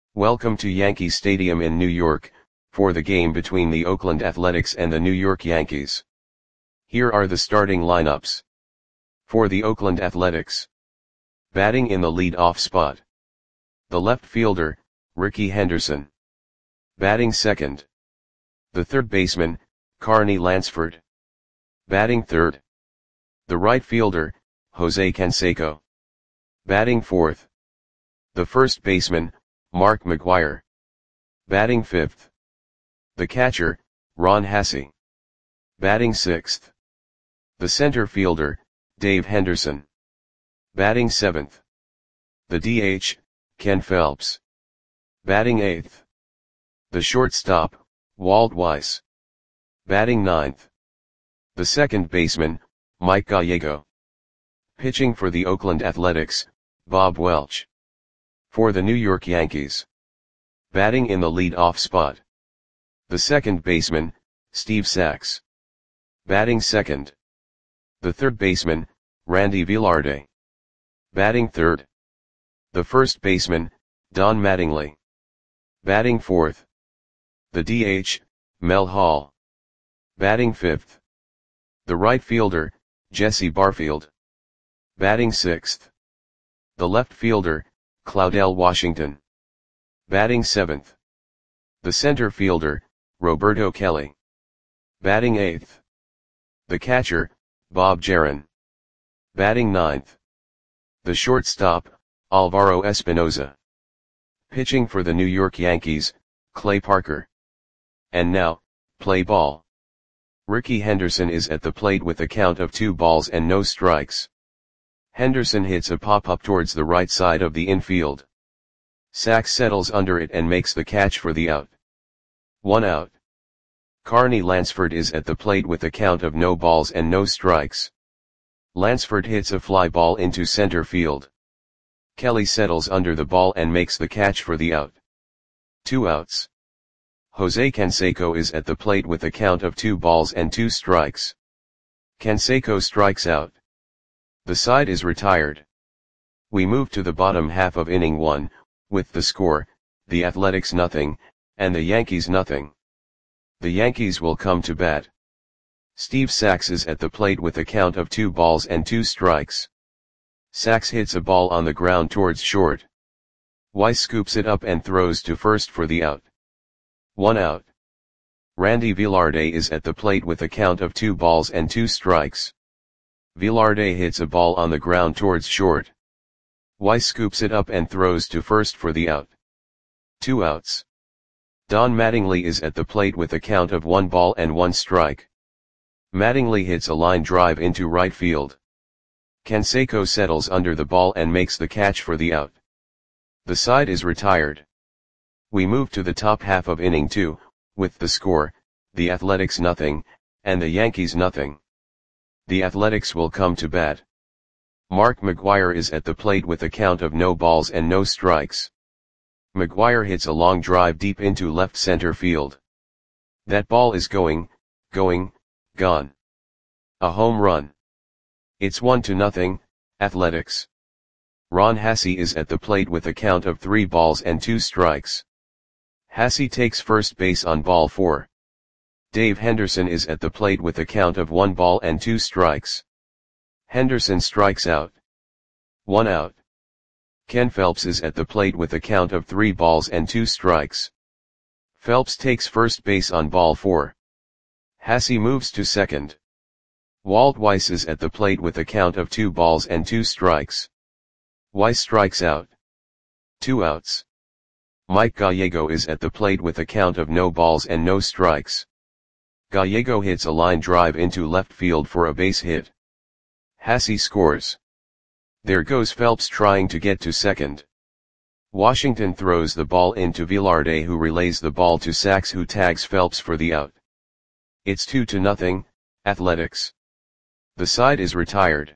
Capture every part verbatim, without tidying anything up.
Welcome to Yankee Stadium in New York, for the game between the Oakland Athletics and the New York Yankees. Here are the starting lineups. For the Oakland Athletics. Batting in the lead-off spot. The left fielder, Rickey Henderson. Batting second. The third baseman, Carney Lansford. Batting third. The right fielder, Jose Canseco. Batting fourth. The first baseman, Mark McGwire. Batting fifth. The catcher, Ron Hassey. Batting sixth. The center fielder, Dave Henderson. Batting seventh. The D H, Ken Phelps. Batting eighth. The shortstop, Walt Weiss. Batting ninth. The second baseman, Mike Gallego. Pitching for the Oakland Athletics, Bob Welch. For the New York Yankees. Batting in the lead-off spot. The second baseman, Steve Sax. Batting second. The third baseman, Randy Velarde. Batting third. The first baseman, Don Mattingly. Batting fourth. The D H, Mel Hall. Batting fifth. The right fielder, Jesse Barfield. Batting sixth. The left fielder, Claudell Washington. Batting seventh. The center fielder, Roberto Kelly. Batting eighth. The catcher, Bob Jaron. Batting ninth. The shortstop, Alvaro Espinoza. Pitching for the New York Yankees, Clay Parker. And now, play ball. Rickey Henderson is at the plate with a count of two balls and no strikes. Henderson hits a pop-up towards the right side of the infield. Sax settles under it and makes the catch for the out. One out. Carney Lansford is at the plate with a count of no balls and no strikes. Lansford hits a fly ball into center field. Kelly settles under the ball and makes the catch for the out. Two outs. Jose Canseco is at the plate with a count of two balls and two strikes. Canseco strikes out. The side is retired. We move to the bottom half of inning one, with the score, the Athletics nothing, and the Yankees nothing. The Yankees will come to bat. Steve Sax is at the plate with a count of two balls and two strikes. Sax hits a ball on the ground towards short. Weiss scoops it up and throws to first for the out. One out. Randy Velarde is at the plate with a count of two balls and two strikes. Velarde hits a ball on the ground towards short. Weiss scoops it up and throws to first for the out. Two outs. Don Mattingly is at the plate with a count of one ball and one strike. Mattingly hits a line drive into right field. Canseco settles under the ball and makes the catch for the out. The side is retired. We move to the top half of inning two, with the score, the Athletics nothing, and the Yankees nothing. The Athletics will come to bat. Mark McGwire is at the plate with a count of no balls and no strikes. McGwire hits a long drive deep into left center field. That ball is going, going, gone. A home run. It's one to nothing, Athletics. Ron Hassey is at the plate with a count of three balls and two strikes. Hassey takes first base on ball four. Dave Henderson is at the plate with a count of one ball and two strikes. Henderson strikes out. One out. Ken Phelps is at the plate with a count of three balls and two strikes. Phelps takes first base on ball four. Hassey moves to second. Walt Weiss is at the plate with a count of two balls and two strikes. Weiss strikes out. Two outs. Mike Gallego is at the plate with a count of no balls and no strikes. Gallego hits a line drive into left field for a base hit. Hassey scores. There goes Phelps trying to get to second. Washington throws the ball into Velarde, who relays the ball to Sax, who tags Phelps for the out. It's two to nothing, Athletics. The side is retired.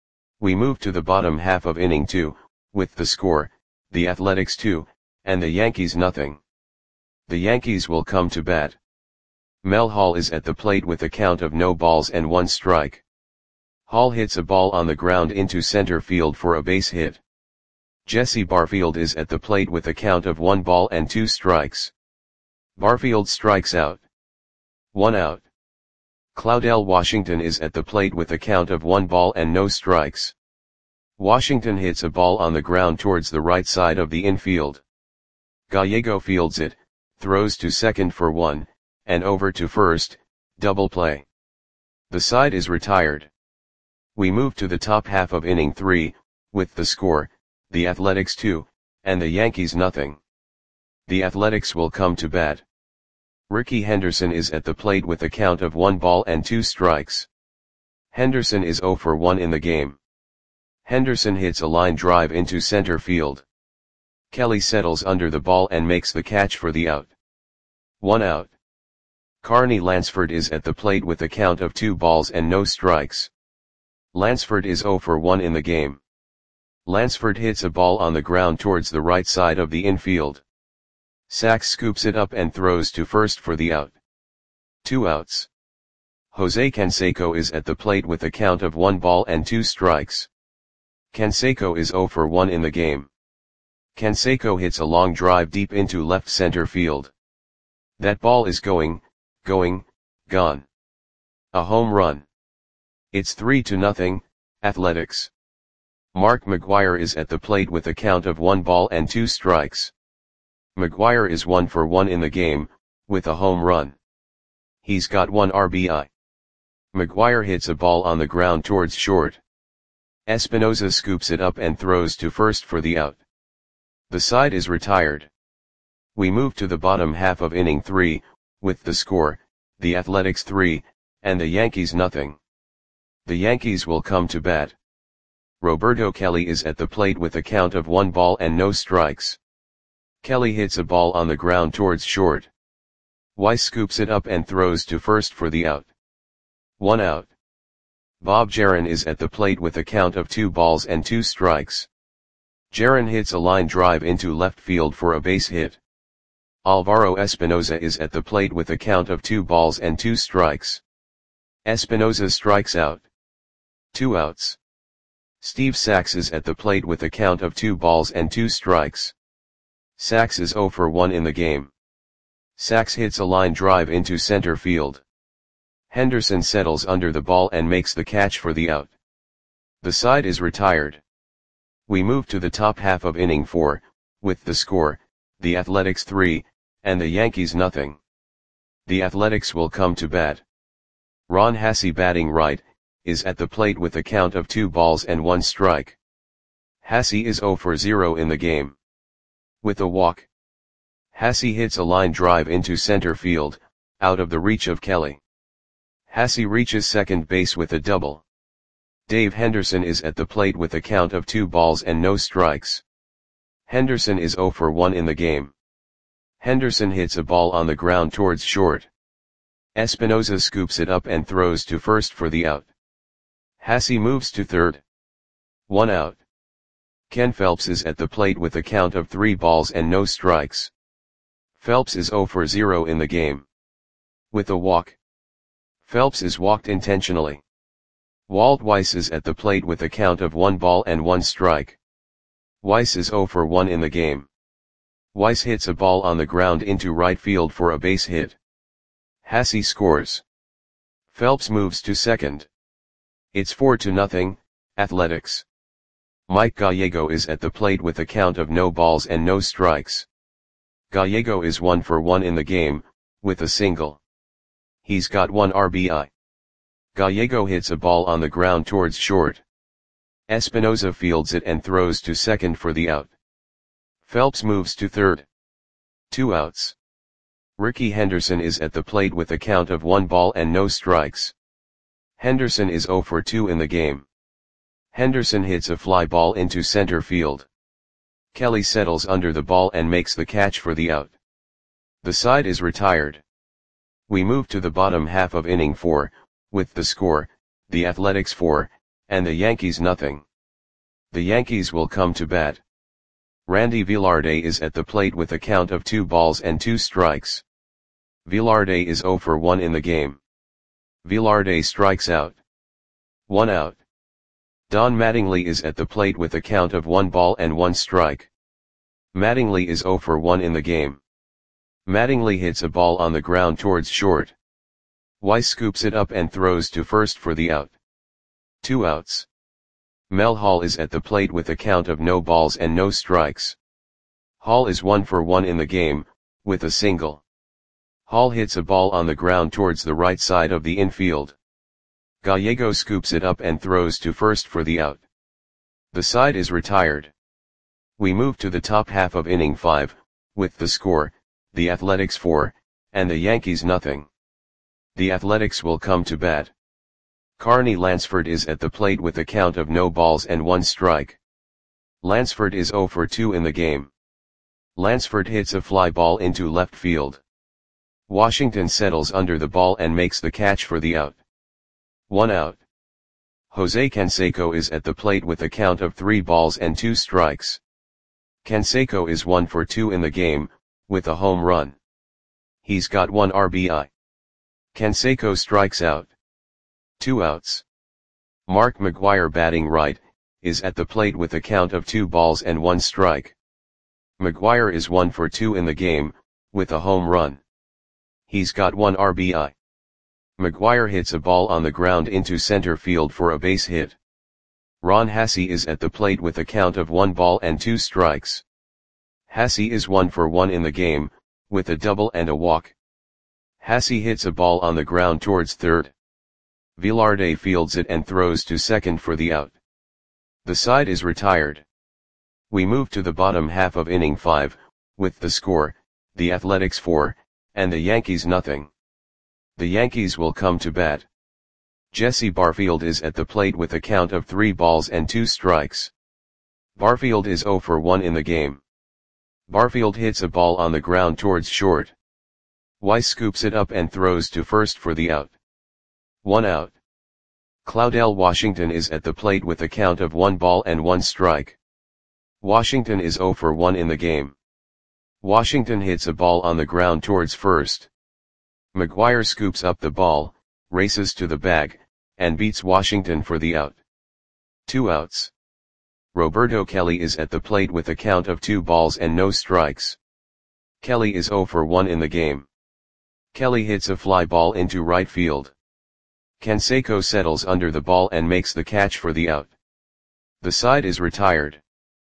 We move to the bottom half of inning two, with the score, the Athletics two, and the Yankees nothing. The Yankees will come to bat. Mel Hall is at the plate with a count of no balls and one strike. Hall hits a ball on the ground into center field for a base hit. Jesse Barfield is at the plate with a count of one ball and two strikes. Barfield strikes out. One out. Claudell Washington is at the plate with a count of one ball and no strikes. Washington hits a ball on the ground towards the right side of the infield. Gallego fields it, throws to second for one, and over to first, double play. The side is retired. We move to the top half of inning three, with the score, the Athletics two, and the Yankees nothing. The Athletics will come to bat. Rickey Henderson is at the plate with a count of one ball and two strikes. Henderson is zero for one in the game. Henderson hits a line drive into center field. Kelly settles under the ball and makes the catch for the out. One out. Carney Lansford is at the plate with a count of two balls and no strikes. Lansford is zero for one in the game. Lansford hits a ball on the ground towards the right side of the infield. Sachs scoops it up and throws to first for the out. Two outs. Jose Canseco is at the plate with a count of one ball and two strikes. Canseco is zero for one in the game. Canseco hits a long drive deep into left center field. That ball is going, going, gone. A home run. It's three to nothing, Athletics. Mark McGwire is at the plate with a count of one ball and two strikes. McGwire is one for one in the game, with a home run. He's got one R B I. McGwire hits a ball on the ground towards short. Espinoza scoops it up and throws to first for the out. The side is retired. We move to the bottom half of inning three, with the score, the Athletics three, and the Yankees nothing. The Yankees will come to bat. Roberto Kelly is at the plate with a count of one ball and no strikes. Kelly hits a ball on the ground towards short. Weiss scoops it up and throws to first for the out. One out. Bob Jaron is at the plate with a count of two balls and two strikes. Jaron hits a line drive into left field for a base hit. Alvaro Espinoza is at the plate with a count of two balls and two strikes. Espinoza strikes out. Two outs. Steve Sachs is at the plate with a count of two balls and two strikes. Sachs is zero for one in the game. Sachs hits a line drive into center field. Henderson settles under the ball and makes the catch for the out. The side is retired. We move to the top half of inning four, with the score, the Athletics three, and the Yankees nothing. The Athletics will come to bat. Ron Hassey batting right, is at the plate with a count of two balls and one strike. Hassey is zero for zero in the game. With a walk. Hassey hits a line drive into center field, out of the reach of Kelly. Hassey reaches second base with a double. Dave Henderson is at the plate with a count of two balls and no strikes. Henderson is zero for one in the game. Henderson hits a ball on the ground towards short. Espinoza scoops it up and throws to first for the out. Hassey moves to third. One out. Ken Phelps is at the plate with a count of three balls and no strikes. Phelps is zero for zero in the game. With a walk. Phelps is walked intentionally. Walt Weiss is at the plate with a count of one ball and one strike. Weiss is zero for one in the game. Weiss hits a ball on the ground into right field for a base hit. Hassey scores. Phelps moves to second. It's four to nothing, Athletics. Mike Gallego is at the plate with a count of no balls and no strikes. Gallego is one for one in the game, with a single. He's got one R B I. Gallego hits a ball on the ground towards short. Espinoza fields it and throws to second for the out. Phelps moves to third. Two outs. Rickey Henderson is at the plate with a count of one ball and no strikes. Henderson is zero for two in the game. Henderson hits a fly ball into center field. Kelly settles under the ball and makes the catch for the out. The side is retired. We move to the bottom half of inning four, with the score, the Athletics four, and the Yankees nothing. The Yankees will come to bat. Randy Velarde is at the plate with a count of two balls and two strikes. Velarde is zero for one in the game. Velarde strikes out. One out. Don Mattingly is at the plate with a count of one ball and one strike. Mattingly is zero for one in the game. Mattingly hits a ball on the ground towards short. Weiss scoops it up and throws to first for the out. Two outs. Mel Hall is at the plate with a count of no balls and no strikes. Hall is one for one in the game, with a single. Hall hits a ball on the ground towards the right side of the infield. Gallego scoops it up and throws to first for the out. The side is retired. We move to the top half of inning five, with the score, the Athletics four, and the Yankees nothing. The Athletics will come to bat. Carney Lansford is at the plate with a count of no balls and one strike. Lansford is zero for two in the game. Lansford hits a fly ball into left field. Washington settles under the ball and makes the catch for the out. One out. Jose Canseco is at the plate with a count of three balls and two strikes. Canseco is one for two in the game, with a home run. He's got one R B I. Canseco strikes out. Two outs. Mark McGwire, batting right, is at the plate with a count of two balls and one strike. McGwire is one for two in the game, with a home run. He's got one R B I. McGwire hits a ball on the ground into center field for a base hit. Ron Hassey is at the plate with a count of one ball and two strikes. Hassey is one for one in the game, with a double and a walk. Hassey hits a ball on the ground towards third. Velarde fields it and throws to second for the out. The side is retired. We move to the bottom half of inning five, with the score, the Athletics four, and the Yankees nothing. The Yankees will come to bat. Jesse Barfield is at the plate with a count of three balls and two strikes. Barfield is zero for one in the game. Barfield hits a ball on the ground towards short. Weiss scoops it up and throws to first for the out. One out. Claudel Washington is at the plate with a count of one ball and one strike. Washington is zero for one in the game. Washington hits a ball on the ground towards first. McGwire scoops up the ball, races to the bag, and beats Washington for the out. Two outs. Roberto Kelly is at the plate with a count of two balls and no strikes. Kelly is zero for one in the game. Kelly hits a fly ball into right field. Canseco settles under the ball and makes the catch for the out. The side is retired.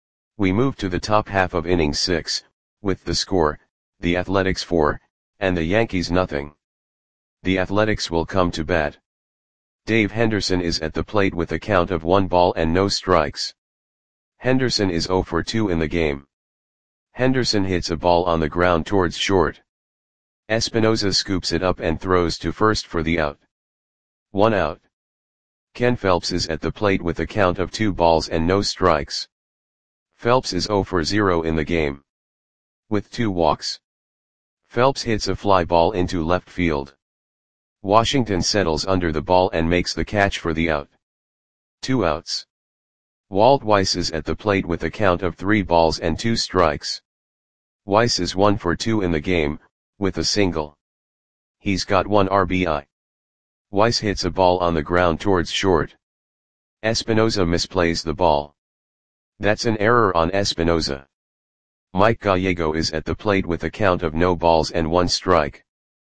We move to the top half of inning six, with the score, the Athletics four, and the Yankees nothing. The Athletics will come to bat. Dave Henderson is at the plate with a count of one ball and no strikes. Henderson is zero for two in the game. Henderson hits a ball on the ground towards short. Espinoza scoops it up and throws to first for the out. One out. Ken Phelps is at the plate with a count of two balls and no strikes. Phelps is zero for zero in the game. With two walks. Phelps hits a fly ball into left field. Washington settles under the ball and makes the catch for the out. Two outs. Walt Weiss is at the plate with a count of three balls and two strikes. Weiss is one for two in the game, with a single. He's got one R B I. Weiss hits a ball on the ground towards short. Espinoza misplays the ball. That's an error on Espinoza. Mike Gallego is at the plate with a count of no balls and one strike.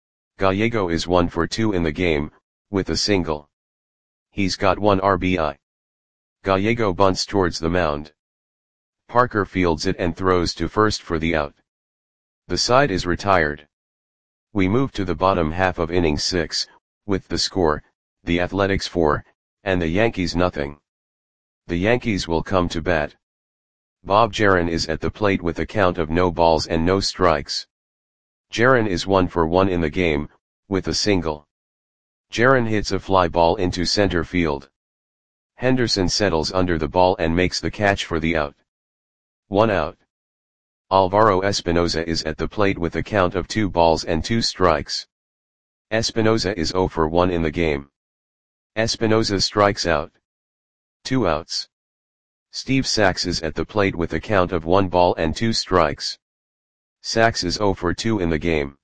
Gallego is one for two in the game, with a single. He's got one R B I. Gallego bunts towards the mound. Parker fields it and throws to first for the out. The side is retired. We move to the bottom half of inning six, with the score, the Athletics four, and the Yankees nothing. The Yankees will come to bat. Bob Jaron is at the plate with a count of no balls and no strikes. Jaron is one for one in the game, with a single. Jaron hits a fly ball into center field. Henderson settles under the ball and makes the catch for the out. One out. Alvaro Espinoza is at the plate with a count of two balls and two strikes. Espinoza is zero for one in the game. Espinoza strikes out. Two outs. Steve Sachs is at the plate with a count of one ball and two strikes. Sachs is zero for two in the game.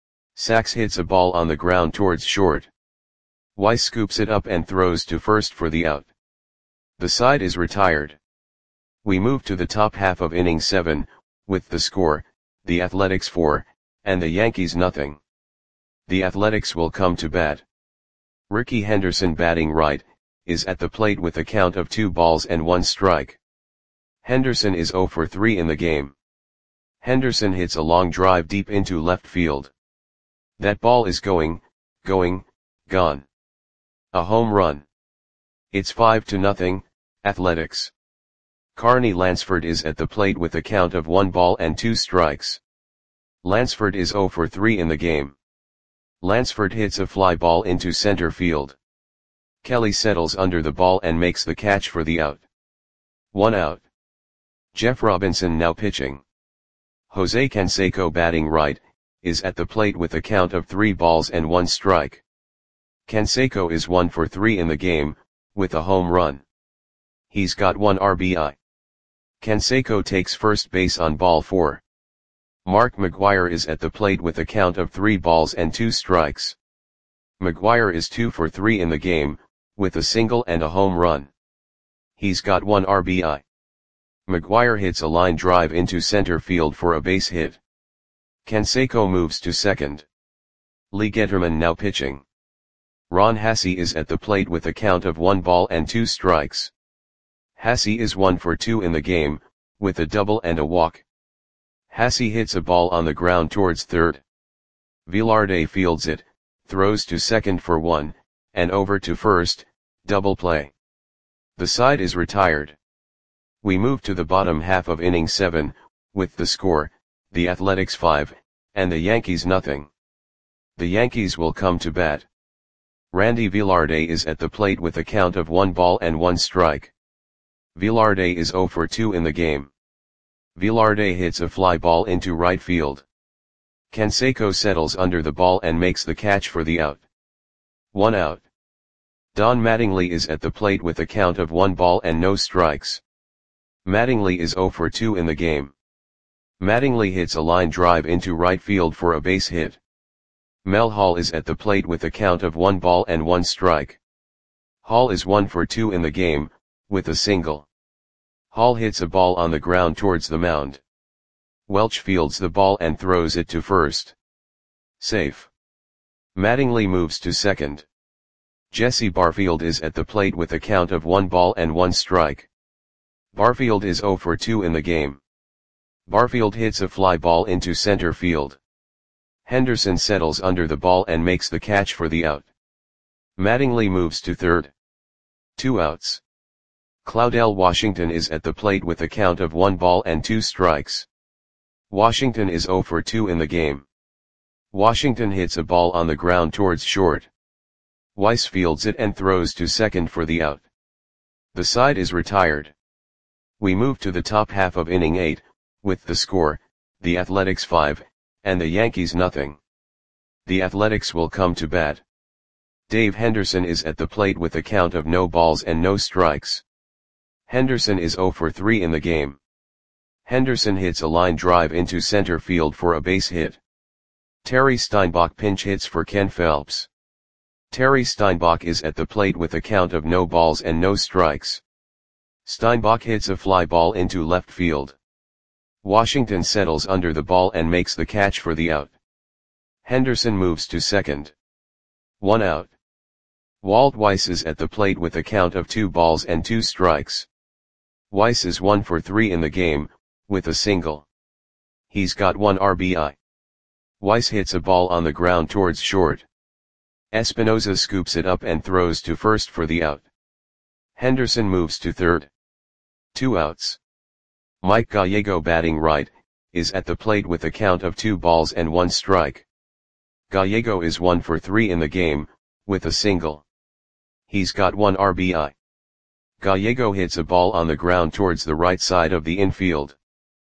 Sachs hits a ball on the ground towards short. Weiss scoops it up and throws to first for the out. The side is retired. We move to the top half of inning seven, with the score, the Athletics four, and the Yankees nothing. The Athletics will come to bat. Rickey Henderson, batting right, is at the plate with a count of two balls and one strike. Henderson is oh for three in the game. Henderson hits a long drive deep into left field. That ball is going, going, gone. A home run. It's five to nothing, Athletics. Carney Lansford is at the plate with a count of one ball and two strikes. Lansford is oh for three in the game. Lansford hits a fly ball into center field. Kelly settles under the ball and makes the catch for the out. One out. Jeff Robinson now pitching. Jose Canseco, batting right, is at the plate with a count of three balls and one strike. Canseco is one for three in the game, with a home run. He's got one R B I. Canseco takes first base on ball four. Mark McGwire is at the plate with a count of three balls and two strikes. McGwire is two for three in the game, with a single and a home run. He's got one R B I. McGwire hits a line drive into center field for a base hit. Canseco moves to second. Lee Getterman now pitching. Ron Hassey is at the plate with a count of one ball and two strikes. Hassey is one for two in the game, with a double and a walk. Hassey hits a ball on the ground towards third. Velarde fields it, throws to second for one, and over to first, double play. The side is retired. We move to the bottom half of inning seven, with the score, the Athletics five, and the Yankees nothing. The Yankees will come to bat. Randy Velarde is at the plate with a count of one ball and one strike. Velarde is oh for two in the game. Velarde hits a fly ball into right field. Canseco settles under the ball and makes the catch for the out. One out. Don Mattingly is at the plate with a count of one ball and no strikes. Mattingly is oh for two in the game. Mattingly hits a line drive into right field for a base hit. Mel Hall is at the plate with a count of one ball and one strike. Hall is one for two in the game, with a single. Hall hits a ball on the ground towards the mound. Welch fields the ball and throws it to first. Safe. Mattingly moves to second. Jesse Barfield is at the plate with a count of one ball and one strike. Barfield is oh for two in the game. Barfield hits a fly ball into center field. Henderson settles under the ball and makes the catch for the out. Mattingly moves to third. Two outs. Claudell Washington is at the plate with a count of one ball and two strikes. Washington is oh for two in the game. Washington hits a ball on the ground towards short. Weiss fields it and throws to second for the out. The side is retired. We move to the top half of inning eight, with the score, the Athletics five, and the Yankees nothing. The Athletics will come to bat. Dave Henderson is at the plate with a count of no balls and no strikes. Henderson is oh for three in the game. Henderson hits a line drive into center field for a base hit. Terry Steinbach pinch hits for Ken Phelps. Terry Steinbach is at the plate with a count of no balls and no strikes. Steinbach hits a fly ball into left field. Washington settles under the ball and makes the catch for the out. Henderson moves to second. One out. Walt Weiss is at the plate with a count of two balls and two strikes. Weiss is one for three in the game, with a single. He's got one R B I. Weiss hits a ball on the ground towards short. Espinoza scoops it up and throws to first for the out. Henderson moves to third. Two outs. Mike Gallego, batting right, is at the plate with a count of two balls and one strike. Gallego is one for three in the game, with a single. He's got one R B I. Gallego hits a ball on the ground towards the right side of the infield.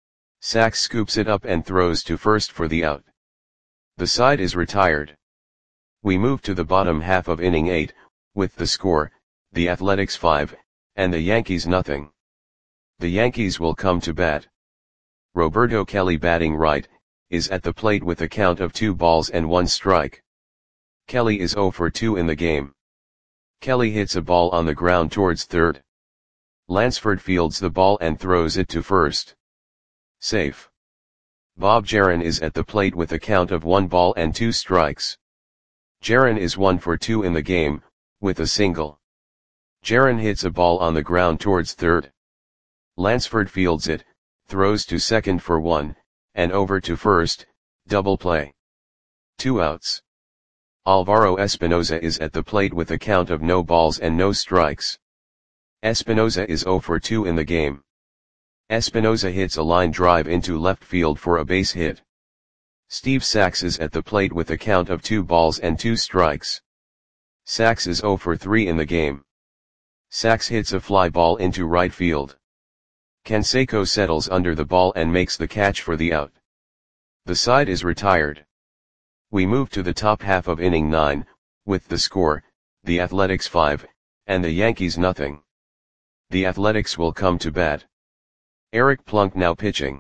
Sachs scoops it up and throws to first for the out. The side is retired. We move to the bottom half of inning eight, with the score, the Athletics five, and the Yankees nothing. The Yankees will come to bat. Roberto Kelly, batting right, is at the plate with a count of two balls and one strike. Kelly is oh for two in the game. Kelly hits a ball on the ground towards third. Lansford fields the ball and throws it to first. Safe. Bob Jaron is at the plate with a count of one ball and two strikes. Jaron is one for two in the game, with a single. Jaron hits a ball on the ground towards third. Lansford fields it, throws to second for one, and over to first, double play. Two outs. Alvaro Espinoza is at the plate with a count of no balls and no strikes. Espinoza is zero for two in the game. Espinoza hits a line drive into left field for a base hit. Steve Sax is at the plate with a count of two balls and two strikes. Sax is zero for three in the game. Sax hits a fly ball into right field. Canseco settles under the ball and makes the catch for the out. The side is retired. We move to the top half of inning nine, with the score, the Athletics five, and the Yankees nothing. The Athletics will come to bat. Eric Plunk now pitching.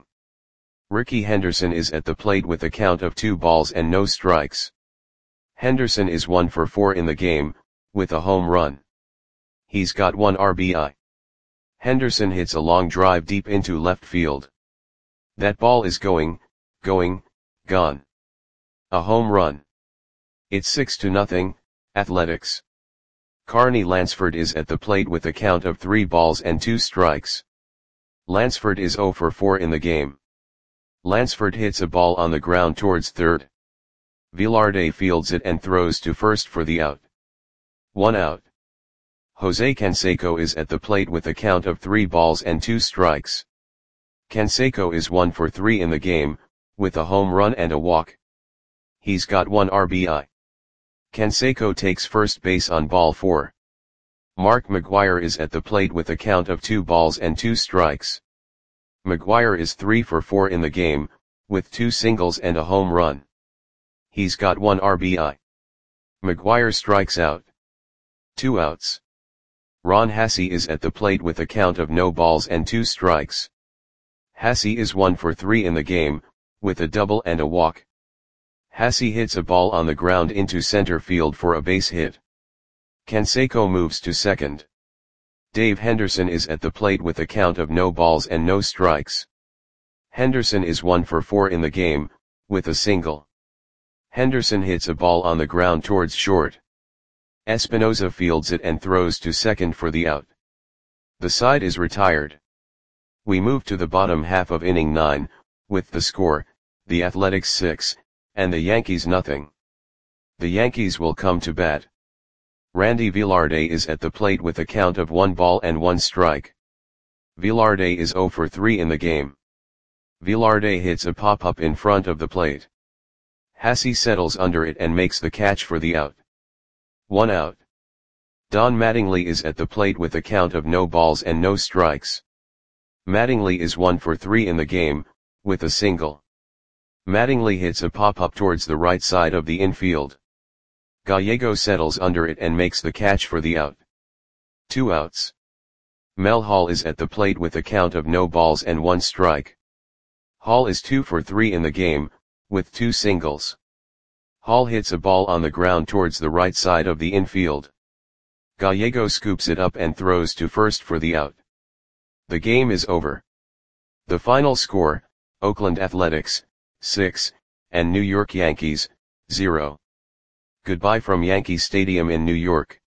Ricky Henderson is at the plate with a count of two balls and no strikes. Henderson is one for four in the game, with a home run. He's got one R B I. Henderson hits a long drive deep into left field. That ball is going, going, gone. A home run. It's six to nothing, Athletics. Carney Lansford is at the plate with a count of three balls and two strikes. Lansford is zero for four in the game. Lansford hits a ball on the ground towards third. Velarde fields it and throws to first for the out. One out. Jose Canseco is at the plate with a count of three balls and two strikes. Canseco is one for three in the game, with a home run and a walk. He's got one R B I. Canseco takes first base on ball four. Mark McGwire is at the plate with a count of two balls and two strikes. McGwire is three for four in the game, with two singles and a home run. He's got one R B I. McGwire strikes out. Two outs. Ron Hassey is at the plate with a count of no balls and two strikes. Hassey is one for three in the game, with a double and a walk. Hassey hits a ball on the ground into center field for a base hit. Canseco moves to second. Dave Henderson is at the plate with a count of no balls and no strikes. Henderson is one for four in the game, with a single. Henderson hits a ball on the ground towards short. Espinoza fields it and throws to second for the out. The side is retired. We move to the bottom half of inning nine, with the score, the Athletics six, and the Yankees nothing. The Yankees will come to bat. Randy Velarde is at the plate with a count of one ball and one strike. Velarde is zero for three in the game. Velarde hits a pop-up in front of the plate. Hassey settles under it and makes the catch for the out. One out. Don Mattingly is at the plate with a count of no balls and no strikes. Mattingly is one for three in the game, with a single. Mattingly hits a pop-up towards the right side of the infield. Gallego settles under it and makes the catch for the out. Two outs. Mel Hall is at the plate with a count of no balls and one strike. Hall is two for three in the game, with two singles. Hall hits a ball on the ground towards the right side of the infield. Gallego scoops it up and throws to first for the out. The game is over. The final score, Oakland Athletics, six, and New York Yankees, zero. Goodbye from Yankee Stadium in New York.